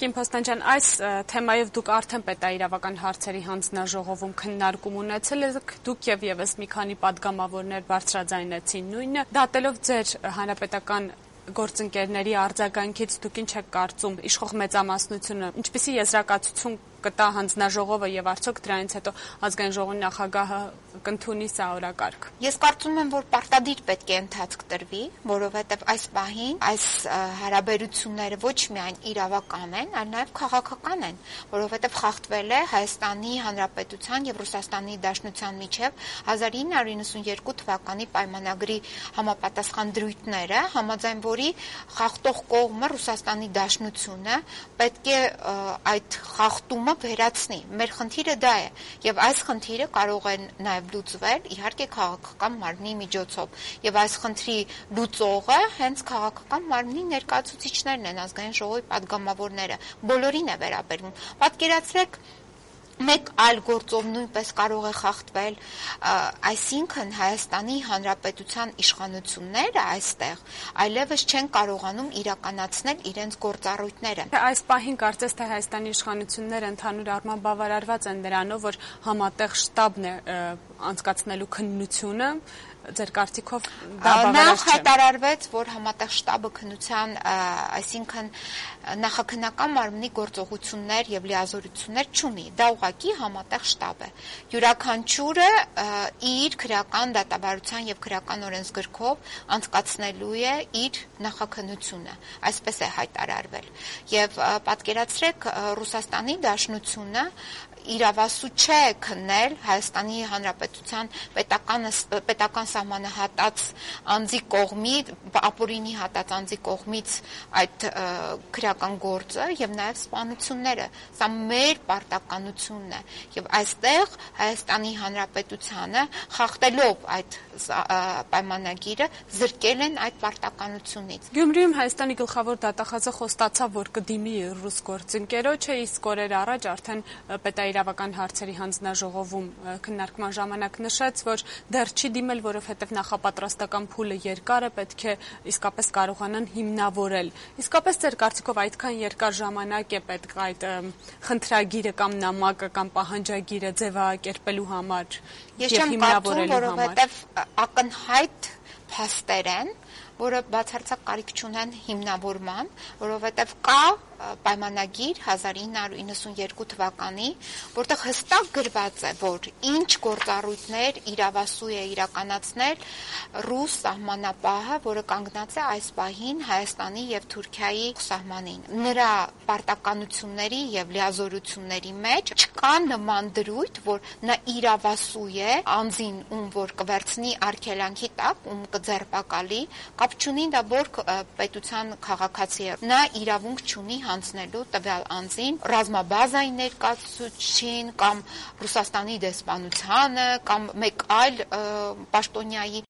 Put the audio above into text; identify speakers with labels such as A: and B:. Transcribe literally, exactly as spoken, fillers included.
A: Տիկին Փոստանջյան, այս թեմայով դուք արդեն պետաիրավական հարցերի հանձնաժողովում քննարկում ունեցել եք, դուք եւ եւս մի քանի պատգամավորներ բարձրաձայնեցին նույնը, դատելով ձեր հանրապետական գործընկերների արձագանքից դուք ինչ եք կարծում, իշխող մեծամասնությունը ինչպիսի եզրակացություն կտա հանձնաժողովը եւ արդյոք դրանից հետո ազգային ժողովի նախագահը կընդունի սա օրակարգ։
B: Ես կարծում եմ, որ պարտադիր պետք է ընթացք տրվի, որովհետեւ այս պահին այս հարաբերությունները ոչ միայն իրավական են, այլ նաեւ քաղաքական են, որովհետեւ խախտվել է Հայաստանի Հանրապետության եւ Ռուսաստանի Դաշնության միջեւ հազար ինը հարյուր նվաթ թվականի պայմանագրի համապատասխան դրույթները, համաձայն որի խախտող կողմը Ռուսաստանի Դաշնությունը պետք է այդ խախտումը վերացնի։ Մեր խնդիրը դա է, եւ այս խնդիրը կարող է նաեւ լուծվել իհարկե քաղաքական մարմնի միջոցով, եւ այս խնդրի լուծողը հենց քաղաքական մարմնի ներկայացուցիչներն են, ազգային ժողովի պատգամավորները, բոլորին է վերաբերվում։ Պատկերացրեք, մեկ այլ գործով նույնպես կարող է խախտվել, այսինքն Հայաստանի Հանրապետության իշխանությունները այստեղ այլևս չեն կարողանում իրականացնել իրենց գործառույթները։
A: Այս պահին կարծես թե Հայաստանի իշխանությունները ընդհանուր առմամբ բավարարված են նրանով, որ համատեղ շտաբն է անցկացնելու քննությունը, ձեր կարծիքով դա բավարար չէ։
B: Նախ հայտարարվեց, որ համատեղ շտաբը քննության, այսինքն նախաքննական մարմնի գործողություններ եւ լիազորություններ չունի, դա ուղղակի համատեղ շտաբ է։ Յուրաքանչյուրը իր քրեական դատավարության եւ քրեական օրենսգրքով անցկացնելու է իր նախաքննությունը, այսպես է հայտարարվել։ Եվ պատկերացրեք, Ռուսաստանի Դաշնությունը իրավասու չէ քննել Հայաստանի Հանրապետության պետական պետական սահմանահատած անձի կողմից, ապօրինի հատած անձի կողմից այդ քրեական գործը եւ նաեւ սպանությունները։ Սա մեր պարտականությունն է եւ այստեղ Հայաստանի Հանրապետությանը խախտելով այդ պայմանագիրը զրկել են այդ պարտականությունից։
A: Գյումրիում Հայաստանի գլխավոր դատախազը խոստացավ, որ կդիմի ռուս գործընկերոջը, իսկ օրեր առաջ արդեն պետաիրավական հարցերի հանձնաժողովում քննարկման ժամանակ նշեց, որ դեռ չի դիմել, որովհետև նախապատրաստական փուլը երկար է, պետք է իսկապես կարողանան հիմնավորել։ Իսկապես ձեր կարծիքով այդքան երկար ժամանակ է պետք այդ խնդրագիրը կամ նամակը կամ պահանջագիրը ձևակերպելու համար
B: եւ հիմնավորելու համար։ Որովհետև ակնհայտ փաստեր են, որը բացարձակ կարիք չունեն հիմնավորման, որովհետև կա պայմանագիր հազար ինը հարյուր նվաթ թվականի, որտեղ հստակ գրված է, որ ինչ գործառույթներ իրավասու է իրականացնել ռուս սահմանապահը, որը կանգնած է այս պահին Հայաստանի եւ Թուրքիայի սահմանին։ Նրա պարտականությունների եւ լիազորությունների մեջ չկա նման դրույթ, որ նա իրավասու է անձին, ում որ կվերցնի արգելանքի տակ, ում կձերբակալի, կապ չունի դա որ պետության քաղաքացի է։ Նա իրավունք չունի հանձնելու տվյալ անձին ռազմաբազային ներկայացուցչին կամ Ռուսաստանի դեսպանությանը կամ մեկ այլ պաշտոնյայի